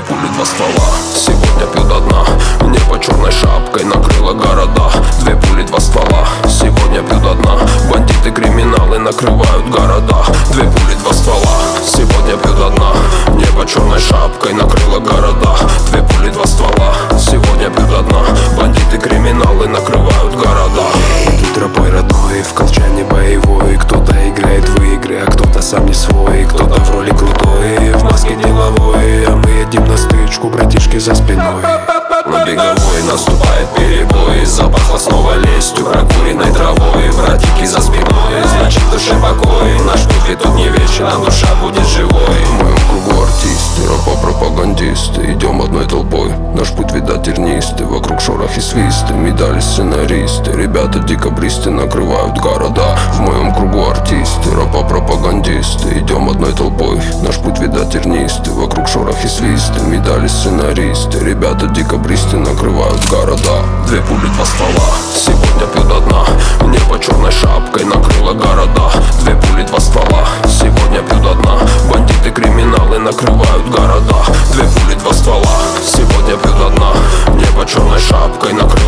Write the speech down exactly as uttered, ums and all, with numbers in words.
пули, два ствола. Сегодня пью до дна. Небо черной шапкой накрыло города. Две пули, два ствола. Сегодня пью до дна. Бандиты, криминалы накрывают города. Две пули, два ствола. Сегодня пью до дна. Небо черной шапкой накрыло города. Две пули, два ствола. Сегодня пью до дна. Бандиты, криминалы накрывают города. Иду тропой родной, в колчане боевой. Кто-то играет в игры, а кто-то сам не свой. Кто-то в роли крутой, в маске деловой. А мы едем на стычку, братишки за спиной. На беговой наступает перебой. Запахло снова лестью, прокуренной травой. Братики за спиной, значит в душе покой. Наш путь ведь тут не вечен, а душа будет живой. В моем кругу артисты, рэпа-пропагандисты. Идем одной толпой, наш путь видать тернистый. Вокруг шорох и свисты, медали сценаристы. Ребята декабристы накрывают города. В моем кругу артисты, рэпа-пропагандисты. Идем одной толпой, наш путь видать тернистый. Вокруг шорох и свисты, медали сценаристы. Ребята декабристы накрывают города. Две пули, два ствола. Сегодня пью до дна. Небо черной шапкой накрыло города. Две пули, два ствола. Сегодня пью до дна. Бандиты, криминалы накрывают города. Две пули, два ствола. Сегодня пью до дна. Небо черной шапкой накрыло